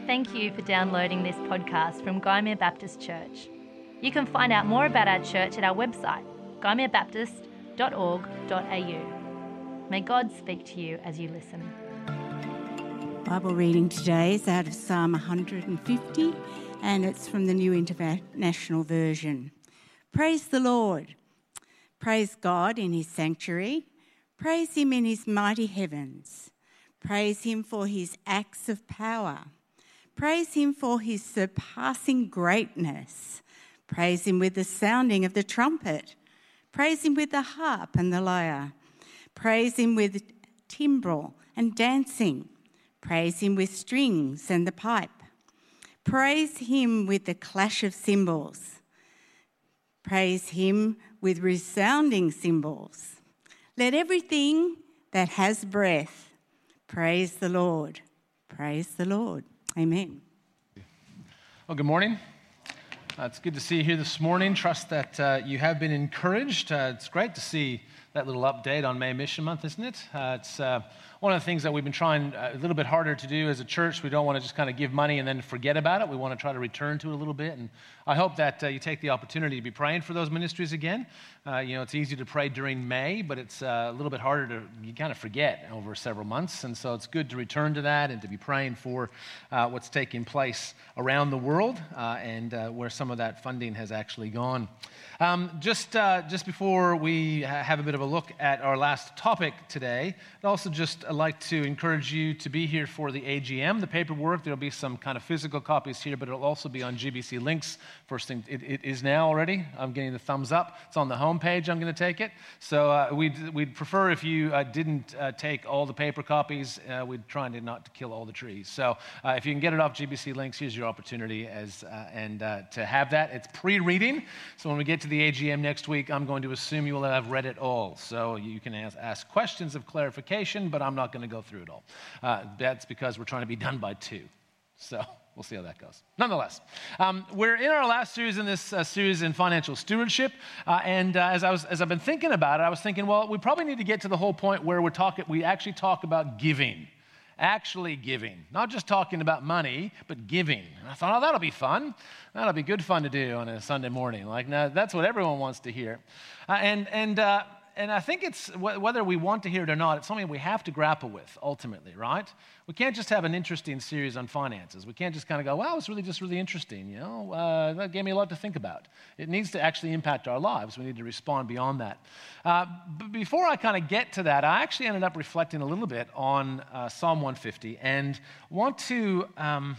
Thank you for downloading this podcast from Gymea Baptist Church. You can find out more about our church at our website, gymeabaptist.org.au. May God speak to you as you listen. Bible reading today is out of Psalm 150, and it's from the New International Version. Praise the Lord. Praise God in his sanctuary. Praise him in his mighty heavens. Praise him for his acts of power. Praise him for his surpassing greatness. Praise him with the sounding of the trumpet. Praise him with the harp and the lyre. Praise him with timbrel and dancing. Praise him with strings and the pipe. Praise him with the clash of cymbals. Praise him with resounding cymbals. Let everything that has breath praise the Lord. Praise the Lord. Amen. Well, good morning. It's good to see you here this morning. Trust that you have been encouraged. It's great to see that little update on May Mission Month, isn't it? It's one of the things that we've been trying a little bit harder to do as a church. We don't want to just kind of give money and then forget about it. We want to try to return to it a little bit. And I hope that you take the opportunity to be praying for those ministries again. It's easy to pray during May, but it's a little bit harder you kind of forget over several months. And so it's good to return to that and to be praying for what's taking place around the world and where some of that funding has actually gone. Just before we have a bit of a look at our last topic today, I'd also just like to encourage you to be here for the AGM. The paperwork, there'll be some kind of physical copies here, but it'll also be on GBC Links. First thing, it is now already. I'm getting the thumbs up. It's on the home page. I'm going to take it. So we'd prefer if you didn't take all the paper copies. We'd try not to kill all the trees. So if you can get it off GBC Links, here's your opportunity to have that. It's pre-reading, so when we get to the AGM next week, I'm going to assume you will have read it all. So you can ask questions of clarification, but I'm not going to go through it all. That's because we're trying to be done by 2. So we'll see how that goes. Nonetheless, we're in our last series in this series in financial stewardship, and as I've been thinking about it, I was thinking, well, we probably need to get to the whole point where we actually talk about giving. Actually giving, not just talking about money, but giving. And I thought, oh, that'll be fun. That'll be good fun to do on a Sunday morning. Like, now, that's what everyone wants to hear. And I think it's, whether we want to hear it or not, it's something we have to grapple with ultimately, right? We can't just have an interesting series on finances. We can't just kind of go, wow, it's really just really interesting, that gave me a lot to think about. It needs to actually impact our lives. We need to respond beyond that. But before I kind of get to that, I actually ended up reflecting a little bit on Psalm 150 and want to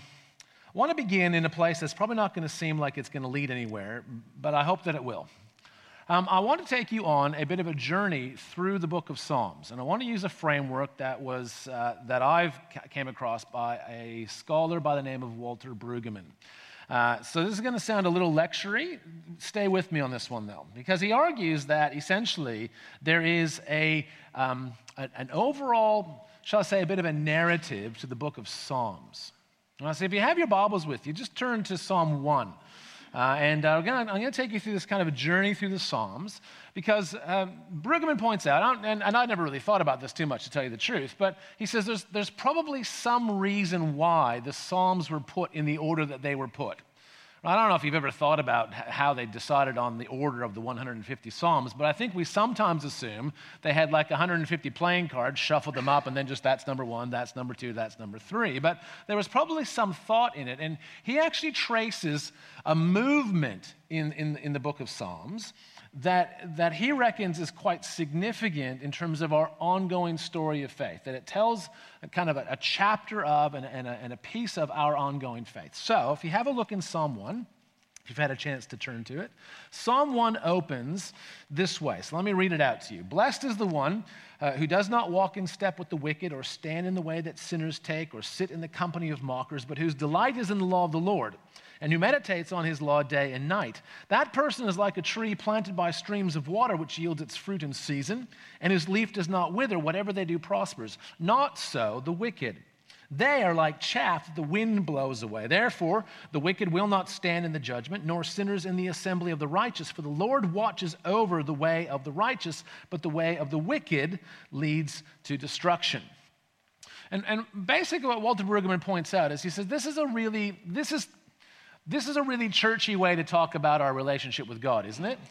begin in a place that's probably not going to seem like it's going to lead anywhere, but I hope that it will. I want to take you on a bit of a journey through the book of Psalms, and I want to use a framework that I've came across by a scholar by the name of Walter Brueggemann. So this is going to sound a little lectury. Stay with me on this one, though, because he argues that essentially there is an overall, shall I say, a bit of a narrative to the book of Psalms. So if you have your Bibles with you, just turn to Psalm 1. I'm going to take you through this kind of a journey through the Psalms because Brueggemann points out, and I never really thought about this too much to tell you the truth, but he says there's probably some reason why the Psalms were put in the order that they were put. I don't know if you've ever thought about how they decided on the order of the 150 Psalms, but I think we sometimes assume they had like 150 playing cards, shuffled them up, and then just that's number 1, that's number 2, that's number 3. But there was probably some thought in it, and he actually traces a movement in the book of Psalms that he reckons is quite significant in terms of our ongoing story of faith, that it tells kind of a chapter of and a piece of our ongoing faith. So if you have a look in Psalm 1, if you've had a chance to turn to it, Psalm 1 opens this way. So let me read it out to you. Blessed is the one who does not walk in step with the wicked or stand in the way that sinners take or sit in the company of mockers, but whose delight is in the law of the Lord, and who meditates on his law day and night. That person is like a tree planted by streams of water, which yields its fruit in season, and whose leaf does not wither. Whatever they do prospers. Not so the wicked. They are like chaff that the wind blows away. Therefore, the wicked will not stand in the judgment, nor sinners in the assembly of the righteous. For the Lord watches over the way of the righteous, but the way of the wicked leads to destruction. And basically what Walter Brueggemann points out is he says this is a really churchy way to talk about our relationship with God, isn't it?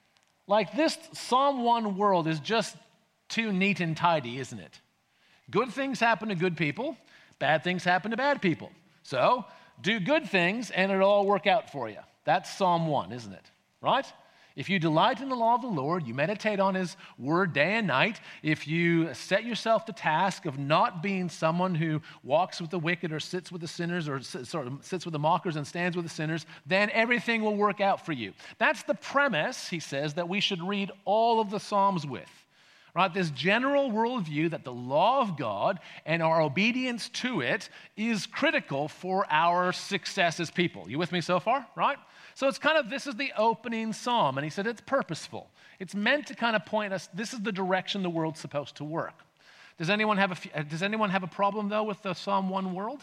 Like this Psalm 1 world is just too neat and tidy, isn't it? Good things happen to good people, bad things happen to bad people. So do good things and it'll all work out for you. That's Psalm 1, isn't it? Right? If you delight in the law of the Lord, you meditate on his word day and night, if you set yourself the task of not being someone who walks with the wicked or sits with the sinners or sits with the mockers and stands with the sinners, then everything will work out for you. That's the premise, he says, that we should read all of the Psalms with. Right? This general worldview that the law of God and our obedience to it is critical for our success as people. You with me so far? Right? So it's kind of, this is the opening psalm, and he said it's purposeful. It's meant to kind of point us, this is the direction the world's supposed to work. Does anyone have a problem, though, with the Psalm 1 world?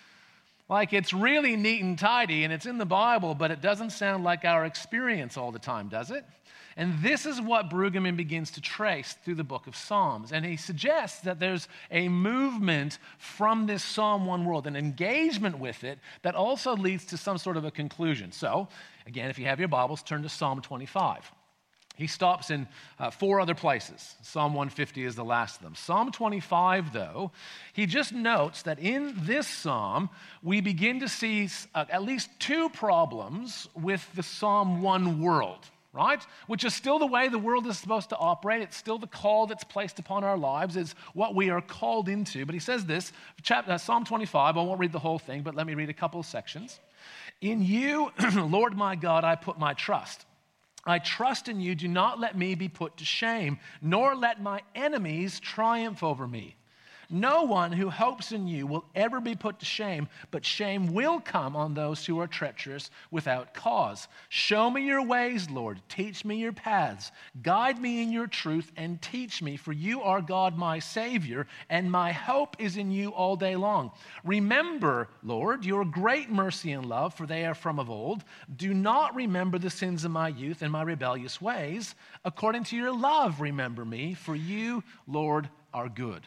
Like, it's really neat and tidy, and it's in the Bible, but it doesn't sound like our experience all the time, does it? And this is what Brueggemann begins to trace through the book of Psalms. And he suggests that there's a movement from this Psalm 1 world, an engagement with it that also leads to some sort of a conclusion. So, again, if you have your Bibles, turn to Psalm 25. He stops in 4 other places. Psalm 150 is the last of them. Psalm 25, though, he just notes that in this psalm, we begin to see at least 2 problems with the Psalm 1 world. Right? Which is still the way the world is supposed to operate. It's still the call that's placed upon our lives. It's what we are called into. But he says this, Psalm 25, I won't read the whole thing, but let me read a couple of sections. In you, Lord my God, I put my trust. I trust in you. Do not let me be put to shame, nor let my enemies triumph over me. No one who hopes in you will ever be put to shame, but shame will come on those who are treacherous without cause. Show me your ways, Lord. Teach me your paths. Guide me in your truth and teach me, for you are God, my Savior, and my hope is in you all day long. Remember, Lord, your great mercy and love, for they are from of old. Do not remember the sins of my youth and my rebellious ways. According to your love, remember me, for you, Lord, are good.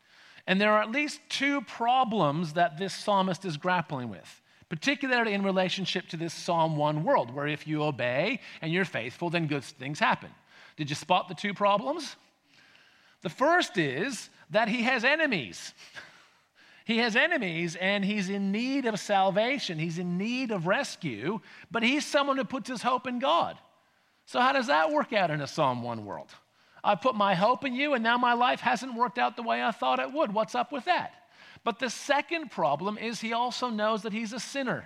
And there are at least 2 problems that this psalmist is grappling with, particularly in relationship to this Psalm 1 world, where if you obey and you're faithful, then good things happen. Did you spot the 2 problems? The first is that he has enemies. He has enemies and he's in need of salvation. He's in need of rescue, but he's someone who puts his hope in God. So how does that work out in a Psalm 1 world? I put my hope in you, and now my life hasn't worked out the way I thought it would. What's up with that? But the second problem is he also knows that he's a sinner.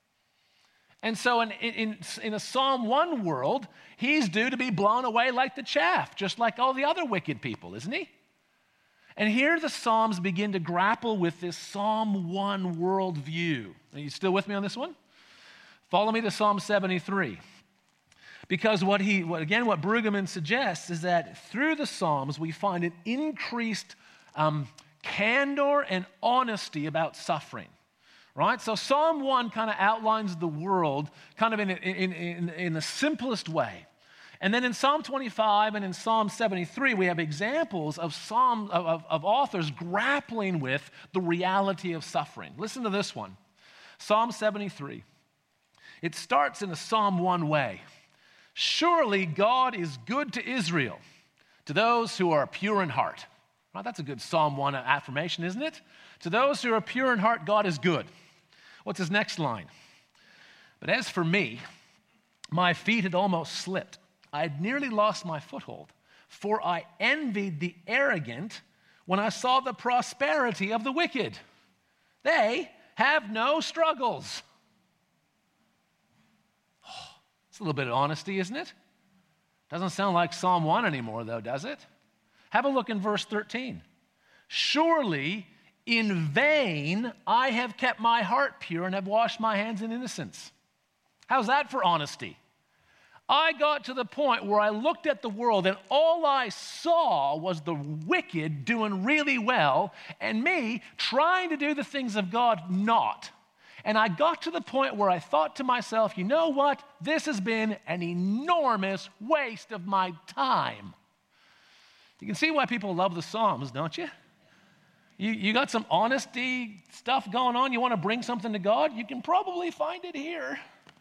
And so in a Psalm 1 world, he's due to be blown away like the chaff, just like all the other wicked people, isn't he? And here the Psalms begin to grapple with this Psalm 1 worldview. Are you still with me on this one? Follow me to Psalm 73. Because what Brueggemann suggests is that through the Psalms, we find an increased candor and honesty about suffering, right? So Psalm 1 kind of outlines the world kind of in the simplest way. And then in Psalm 25 and in Psalm 73, we have examples of authors grappling with the reality of suffering. Listen to this one, Psalm 73. It starts in a Psalm 1 way. Surely God is good to Israel, to those who are pure in heart. Well, that's a good Psalm 1 affirmation, isn't it? To those who are pure in heart, God is good. What's his next line? But as for me, my feet had almost slipped. I had nearly lost my foothold, for I envied the arrogant when I saw the prosperity of the wicked. They have no struggles. It's a little bit of honesty, isn't it? Doesn't sound like Psalm 1 anymore, though, does it? Have a look in verse 13. Surely in vain I have kept my heart pure and have washed my hands in innocence. How's that for honesty? I got to the point where I looked at the world and all I saw was the wicked doing really well and me trying to do the things of God not. And I got to the point where I thought to myself, you know what? This has been an enormous waste of my time. You can see why people love the Psalms, don't you? You got some honesty stuff going on? You want to bring something to God? You can probably find it here.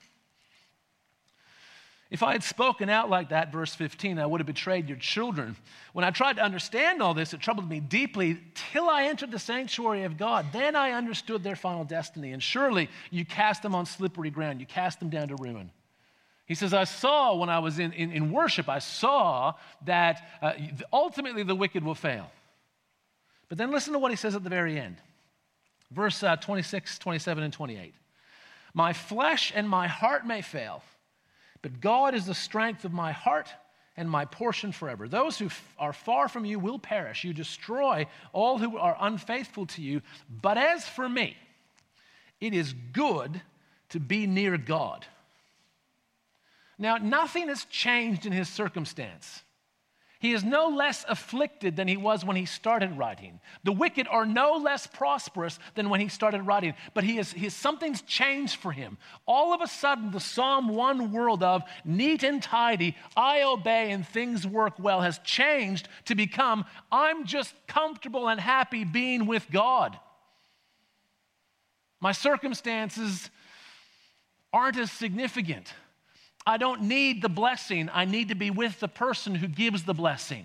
If I had spoken out like that, verse 15, I would have betrayed your children. When I tried to understand all this, it troubled me deeply till I entered the sanctuary of God. Then I understood their final destiny. And surely you cast them on slippery ground. You cast them down to ruin. He says, I saw when I was in worship, I saw that ultimately the wicked will fail. But then listen to what he says at the very end. Verse 26, 27, and 28. My flesh and my heart may fail, but God is the strength of my heart and my portion forever. Those who are far from you will perish. You destroy all who are unfaithful to you. But as for me, it is good to be near God. Now, nothing has changed in his circumstance. He is no less afflicted than he was when he started writing. The wicked are no less prosperous than when he started writing. But something's changed for him. All of a sudden, the Psalm 1 world of neat and tidy, I obey and things work well, has changed to become, I'm just comfortable and happy being with God. My circumstances aren't as significant. I don't need the blessing. I need to be with the person who gives the blessing.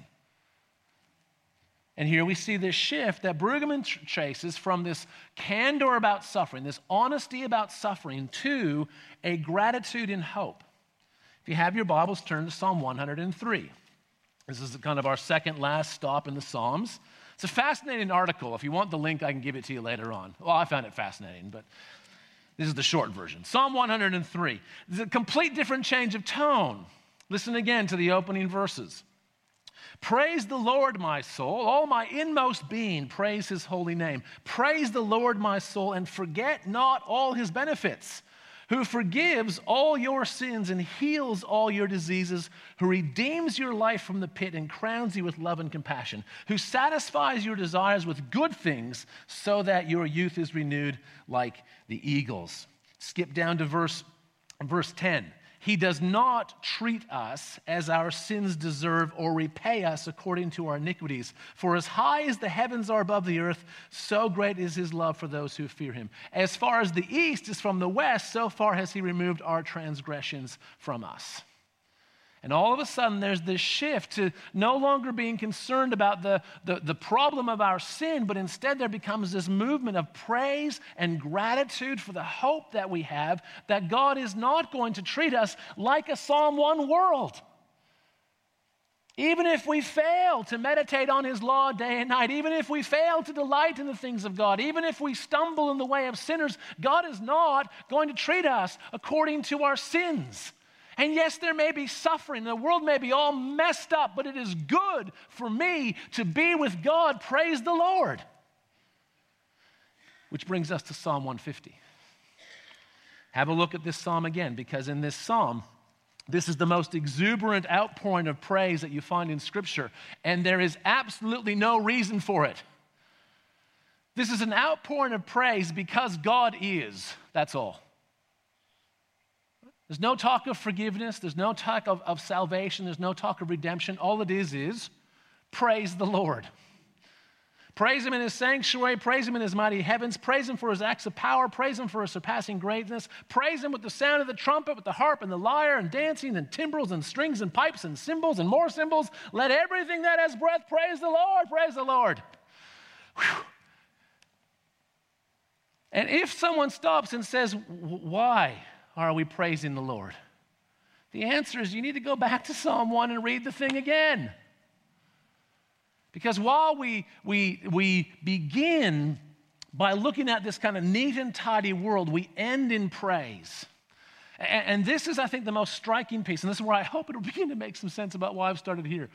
And here we see this shift that Brueggemann traces from this candor about suffering, this honesty about suffering, to a gratitude in hope. If you have your Bibles, turn to Psalm 103. This is kind of our second last stop in the Psalms. It's a fascinating article. If you want the link, I can give it to you later on. Well, I found it fascinating, but this is the short version. Psalm 103. There's a complete different change of tone. Listen again to the opening verses. Praise the Lord, my soul. All my inmost being, praise his holy name. Praise the Lord, my soul, and forget not all his benefits, who forgives all your sins and heals all your diseases, who redeems your life from the pit and crowns you with love and compassion, who satisfies your desires with good things so that your youth is renewed like the eagles. Skip down to verse 10. He does not treat us as our sins deserve or repay us according to our iniquities. For as high as the heavens are above the earth, so great is his love for those who fear him. As far as the east is from the west, so far has he removed our transgressions from us. And all of a sudden, there's this shift to no longer being concerned about the problem of our sin, but instead there becomes this movement of praise and gratitude for the hope that we have that God is not going to treat us like a Psalm 1 world. Even if we fail to meditate on his law day and night, even if we fail to delight in the things of God, even if we stumble in the way of sinners, God is not going to treat us according to our sins. And yes, there may be suffering. The world may be all messed up, but it is good for me to be with God. Praise the Lord. Which brings us to Psalm 150. Have a look at this psalm again, because in this psalm, this is the most exuberant outpouring of praise that you find in Scripture, and there is absolutely no reason for it. This is an outpouring of praise because God is, that's all. There's no talk of forgiveness. There's no talk of salvation. There's no talk of redemption. All it is praise the Lord. Praise him in his sanctuary. Praise him in his mighty heavens. Praise him for his acts of power. Praise him for his surpassing greatness. Praise him with the sound of the trumpet, with the harp and the lyre and dancing and timbrels and strings and pipes and cymbals and more cymbals. Let everything that has breath praise the Lord. Praise the Lord. Whew. And if someone stops and says, why are we praising the Lord? The answer is you need to go back to Psalm 1 and read the thing again. Because while we begin by looking at this kind of neat and tidy world, we end in praise. And this is, I think, the most striking piece, and this is where I hope it'll begin to make some sense about why I've started here.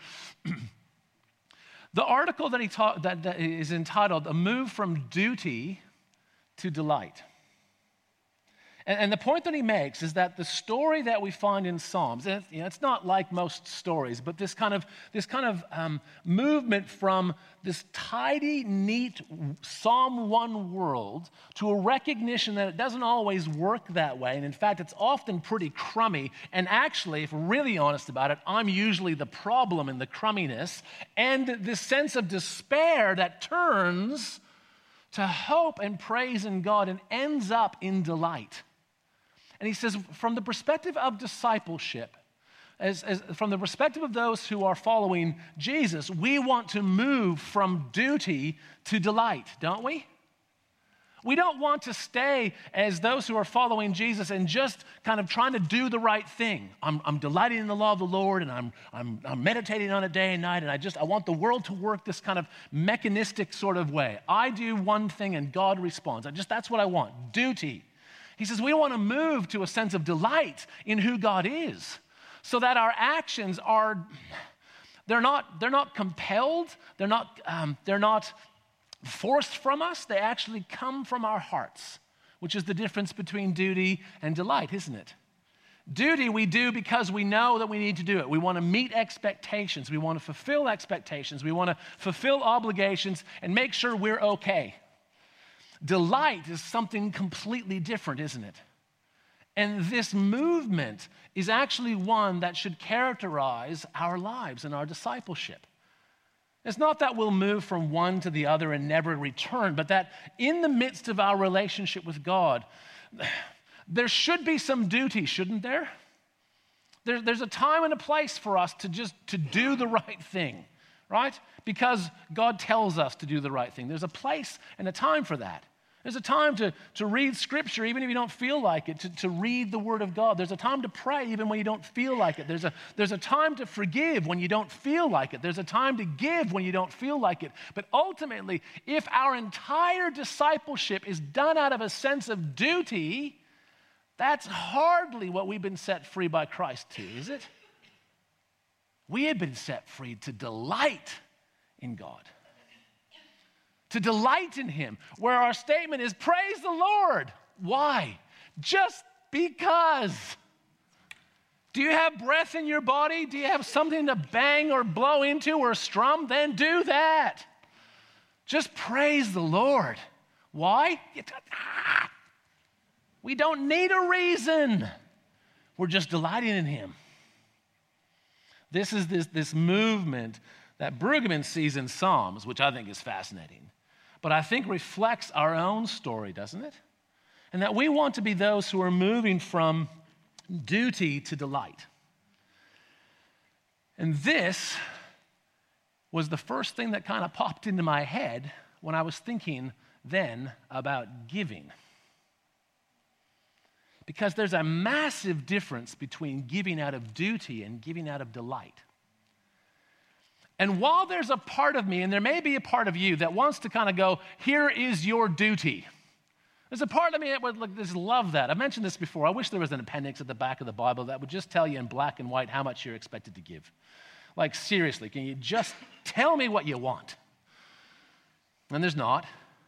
The article that is entitled, A Move from Duty to Delight. And the point that he makes is that the story that we find in Psalms, and it's not like most stories, but this kind of movement from this tidy, neat Psalm 1 world to a recognition that it doesn't always work that way. And in fact, it's often pretty crummy. And actually, if we're really honest about it, I'm usually the problem in the crumminess. And this sense of despair that turns to hope and praise in God and ends up in delight. And he says, from the perspective of discipleship, from the perspective of those who are following Jesus, we want to move from duty to delight, don't we? We don't want to stay as those who are following Jesus and just kind of trying to do the right thing. I'm delighting in the law of the Lord, and I'm meditating on it day and night, and I want the world to work this kind of mechanistic sort of way. I do one thing and God responds. That's what I want, duty. He says we want to move to a sense of delight in who God is, so that our actions they're not compelled, they're not forced from us, they actually come from our hearts, which is the difference between duty and delight, isn't it? Duty we do because we know that we need to do it. We want to meet expectations, we want to fulfill expectations, we want to fulfill obligations and make sure we're okay. Delight is something completely different, isn't it? And this movement is actually one that should characterize our lives and our discipleship. It's not that we'll move from one to the other and never return, but that in the midst of our relationship with God, there should be some duty, shouldn't there? There's a time and a place for us to do the right thing, right? Because God tells us to do the right thing. There's a place and a time for that. There's a time to read Scripture even if you don't feel like it, to read the Word of God. There's a time to pray even when you don't feel like it. There's a time to forgive when you don't feel like it. There's a time to give when you don't feel like it. But ultimately, if our entire discipleship is done out of a sense of duty, that's hardly what we've been set free by Christ to, is it? We have been set free to delight in God. To delight in Him, where our statement is, praise the Lord. Why? Just because. Do you have breath in your body? Do you have something to bang or blow into or strum? Then do that. Just praise the Lord. Why? We don't need a reason. We're just delighting in Him. This is this movement that Brueggemann sees in Psalms, which I think is fascinating, but I think reflects our own story, doesn't it? And that we want to be those who are moving from duty to delight. And this was the first thing that kind of popped into my head when I was thinking then about giving. Because there's a massive difference between giving out of duty and giving out of delight. And while there's a part of me, and there may be a part of you, that wants to kind of go, here is your duty. There's a part of me that would just love that. I mentioned this before. I wish there was an appendix at the back of the Bible that would just tell you in black and white how much you're expected to give. Like, seriously, can you just tell me what you want? And there's not.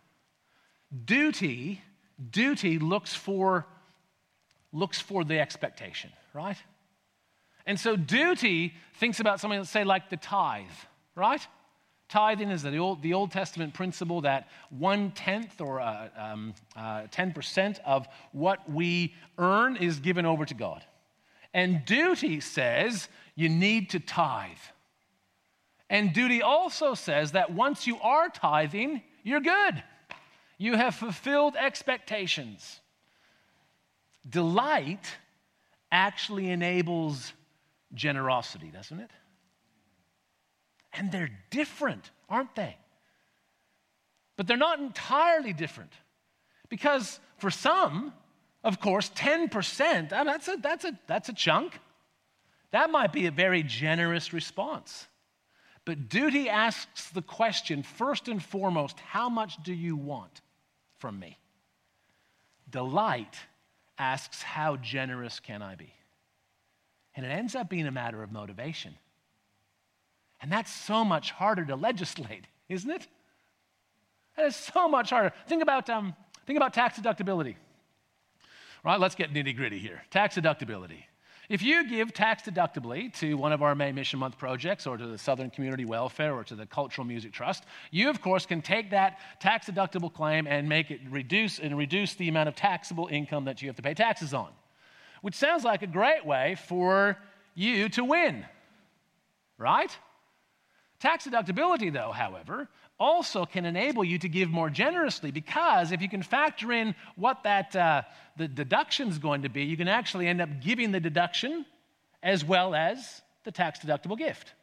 Duty looks for the expectation, right? And so duty thinks about something, let's say, like the tithe, right? Tithing is the Old Testament principle that 1/10 or 10% of what we earn is given over to God. And duty says you need to tithe. And duty also says that once you are tithing, you're good. You have fulfilled expectations. Delight actually enables generosity, doesn't it? And they're different, aren't they? But they're not entirely different. Because for some, of course, 10%, that's a chunk. That might be a very generous response. But duty asks the question, first and foremost, how much do you want from me? Delight asks, how generous can I be? And it ends up being a matter of motivation. And that's so much harder to legislate, isn't it? That is so much harder. Think about tax deductibility. Right, let's get nitty-gritty here. Tax deductibility. If you give tax deductibly to one of our May Mission Month projects or to the Southern Community Welfare or to the Cultural Music Trust, you, of course, can take that tax deductible claim and make it reduce the amount of taxable income that you have to pay taxes on, which sounds like a great way for you to win, right? Tax deductibility, though, however, also can enable you to give more generously, because if you can factor in what the deduction is going to be, you can actually end up giving the deduction as well as the tax deductible gift.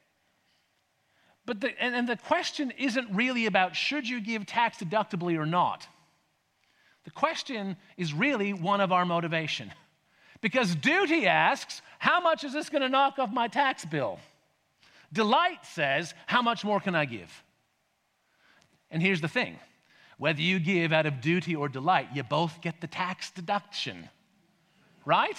But the question isn't really about should you give tax deductibly or not. The question is really one of our motivation. Because duty asks, how much is this going to knock off my tax bill? Delight says, how much more can I give? And here's the thing. Whether you give out of duty or delight, you both get the tax deduction. Right?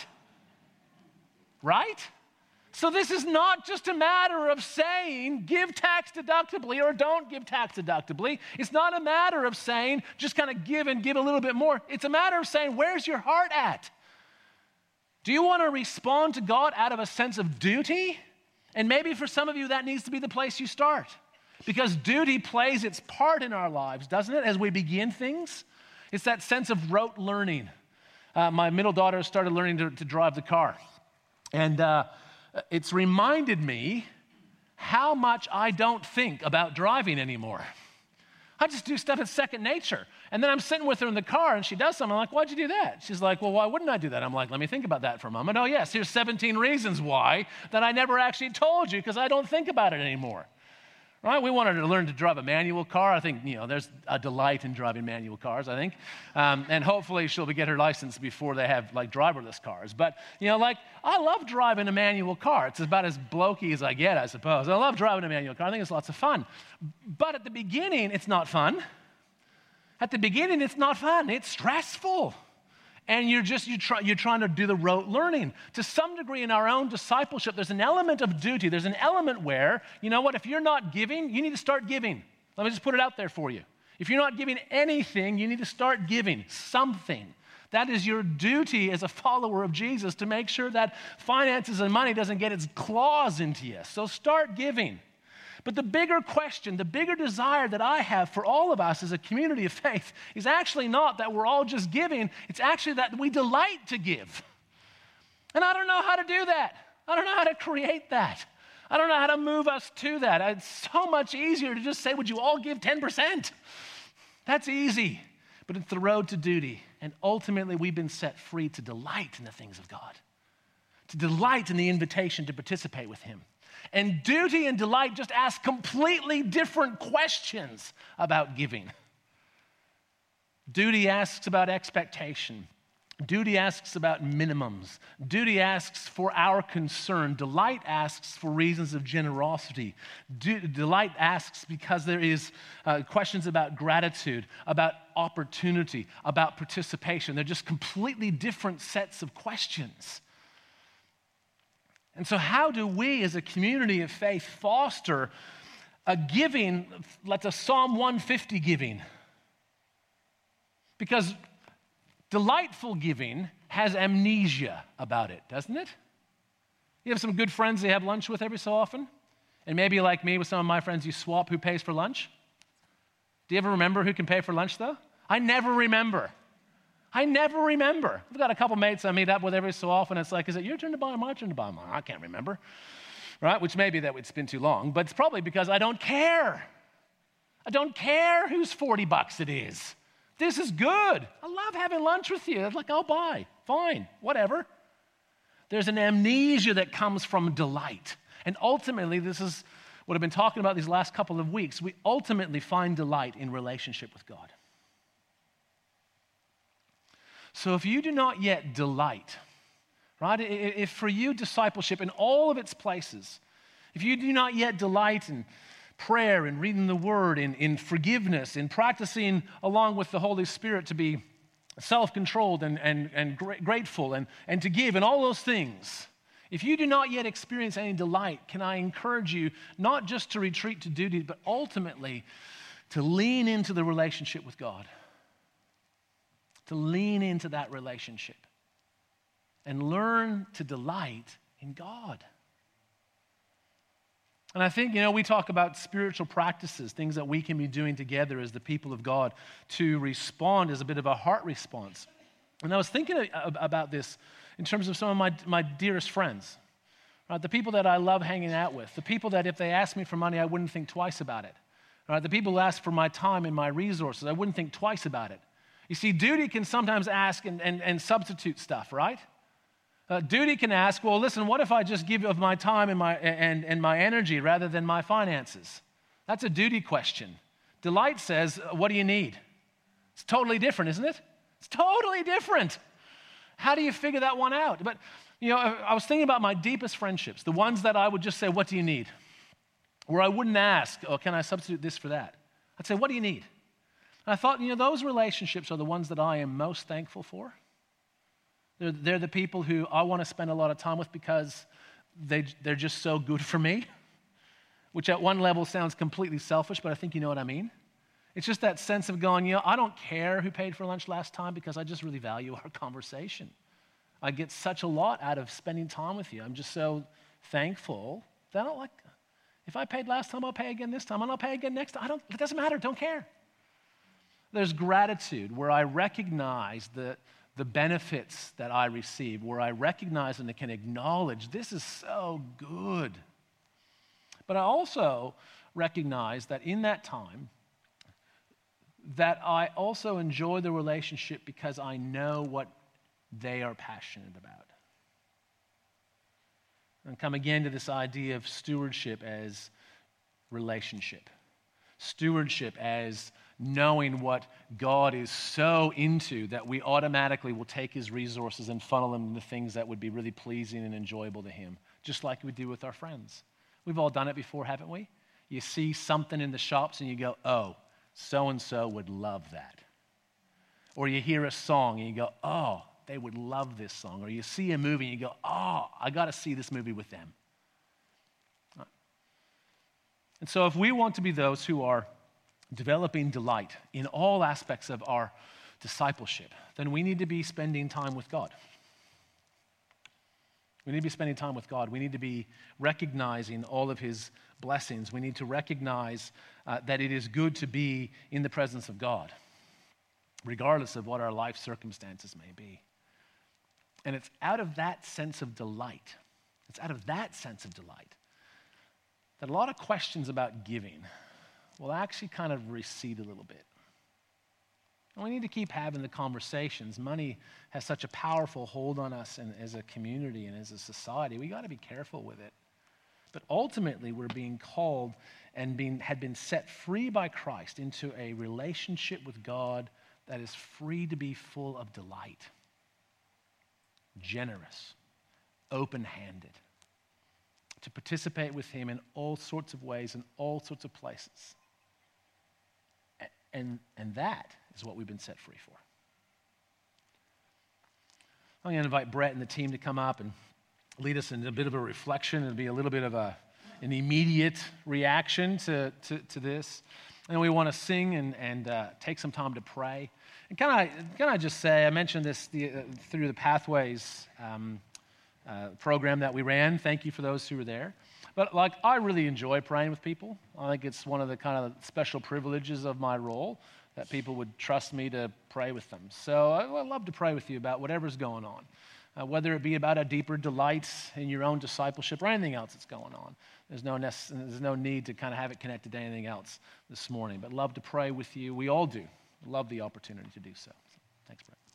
Right? So this is not just a matter of saying give tax deductibly or don't give tax deductibly. It's not a matter of saying just kind of give and give a little bit more. It's a matter of saying, where's your heart at? Do you want to respond to God out of a sense of duty? And maybe for some of you, that needs to be the place you start. Because duty plays its part in our lives, doesn't it, as we begin things? It's that sense of rote learning. My middle daughter started learning to drive the car. And it's reminded me how much I don't think about driving anymore. I just do stuff that's second nature. And then I'm sitting with her in the car and she does something. I'm like, why'd you do that? She's like, well, why wouldn't I do that? I'm like, let me think about that for a moment. Oh, yes, here's 17 reasons why that I never actually told you because I don't think about it anymore. Right? We wanted her to learn to drive a manual car. I think, there's a delight in driving manual cars, I think. And hopefully she'll get her license before they have, driverless cars. But, I love driving a manual car. It's about as blokey as I get, I suppose. I love driving a manual car. I think it's lots of fun. But at the beginning, it's not fun. At the beginning, it's not fun. It's stressful. And you're trying to do the rote learning. To some degree in our own discipleship, there's an element of duty. There's an element where, if you're not giving, you need to start giving. Let me just put it out there for you. If you're not giving anything, you need to start giving something. That is your duty as a follower of Jesus to make sure that finances and money doesn't get its claws into you. So start giving. But the bigger question, the bigger desire that I have for all of us as a community of faith is actually not that we're all just giving, it's actually that we delight to give. And I don't know how to do that. I don't know how to create that. I don't know how to move us to that. It's so much easier to just say, would you all give 10%? That's easy, but it's the road to duty. And ultimately, we've been set free to delight in the things of God, to delight in the invitation to participate with Him. And duty and delight just ask completely different questions about giving. Duty asks about expectation. Duty asks about minimums. Duty asks for our concern. Delight asks for reasons of generosity. Delight asks because there is questions about gratitude, about opportunity, about participation. They're just completely different sets of questions. And so how do we as a community of faith foster a giving, like a Psalm 150 giving? Because delightful giving has amnesia about it, doesn't it? You have some good friends you have lunch with every so often? And maybe like me with some of my friends, you swap who pays for lunch? Do you ever remember who can pay for lunch though? I never remember. I've got a couple mates I meet up with every so often. It's like, is it your turn to buy or my turn to buy? I can't remember, right? Which maybe that it's been too long, but it's probably because I don't care. I don't care whose $40 it is. This is good. I love having lunch with you. It's like, I'll buy. Fine, whatever. There's an amnesia that comes from delight. And ultimately, this is what I've been talking about these last couple of weeks. We ultimately find delight in relationship with God. So if you do not yet delight, right? If for you discipleship in all of its places, if you do not yet delight in prayer and reading the Word, in forgiveness, in practicing along with the Holy Spirit to be self-controlled and grateful and to give and all those things, if you do not yet experience any delight, can I encourage you not just to retreat to duty, but ultimately to lean into the relationship with God. To lean into that relationship. and learn to delight in God. And I think, we talk about spiritual practices, things that we can be doing together as the people of God to respond as a bit of a heart response. And I was thinking about this in terms of some of my dearest friends, right? The people that I love hanging out with, the people that if they asked me for money, I wouldn't think twice about it. Right? The people who ask for my time and my resources, I wouldn't think twice about it. You see, duty can sometimes ask and substitute stuff, right? Duty can ask, well, listen, what if I just give of my time and my energy rather than my finances? That's a duty question. Delight says, what do you need? It's totally different, isn't it? It's totally different. How do you figure that one out? But, I was thinking about my deepest friendships, the ones that I would just say, what do you need? Where I wouldn't ask, oh, can I substitute this for that? I'd say, what do you need? And I thought, those relationships are the ones that I am most thankful for. They're the people who I want to spend a lot of time with because they're just so good for me, which at one level sounds completely selfish, but I think you know what I mean. It's just that sense of going, I don't care who paid for lunch last time because I just really value our conversation. I get such a lot out of spending time with you. I'm just so thankful that if I paid last time, I'll pay again this time, and I'll pay again next time. It doesn't matter, don't care. There's gratitude where I recognize the benefits that I receive, where I recognize and can acknowledge this is so good. But I also recognize that in that time, that I also enjoy the relationship because I know what they are passionate about. And come again to this idea of stewardship as relationship. Stewardship as knowing what God is so into that we automatically will take his resources and funnel them into things that would be really pleasing and enjoyable to him, just like we do with our friends. We've all done it before, haven't we? You see something in the shops and you go, oh, so-and-so would love that. Or you hear a song and you go, oh, they would love this song. Or you see a movie and you go, oh, I got to see this movie with them. And so if we want to be those who are developing delight in all aspects of our discipleship, then we need to be spending time with God. We need to be spending time with God. We need to be recognizing all of his blessings. We need to recognize that it is good to be in the presence of God, regardless of what our life circumstances may be. And it's out of that sense of delight, that a lot of questions about giving will actually kind of recede a little bit. And we need to keep having the conversations. Money has such a powerful hold on us and as a community and as a society. We got to be careful with it. But ultimately, we're being called and had been set free by Christ into a relationship with God that is free to be full of delight, generous, open-handed, to participate with him in all sorts of ways, in all sorts of places. And that is what we've been set free for. I'm going to invite Brett and the team to come up and lead us in a bit of a reflection. It'll be a little bit of an immediate reaction to this. And we want to sing and take some time to pray. And can I just say, I mentioned this through the Pathways program that we ran. Thank you for those who were there. But I really enjoy praying with people. I think it's one of the kind of special privileges of my role that people would trust me to pray with them. So I'd love to pray with you about whatever's going on, whether it be about a deeper delight in your own discipleship or anything else that's going on. There's no need to kind of have it connected to anything else this morning. But love to pray with you. We all do. Love the opportunity to do so. Thanks, Brett.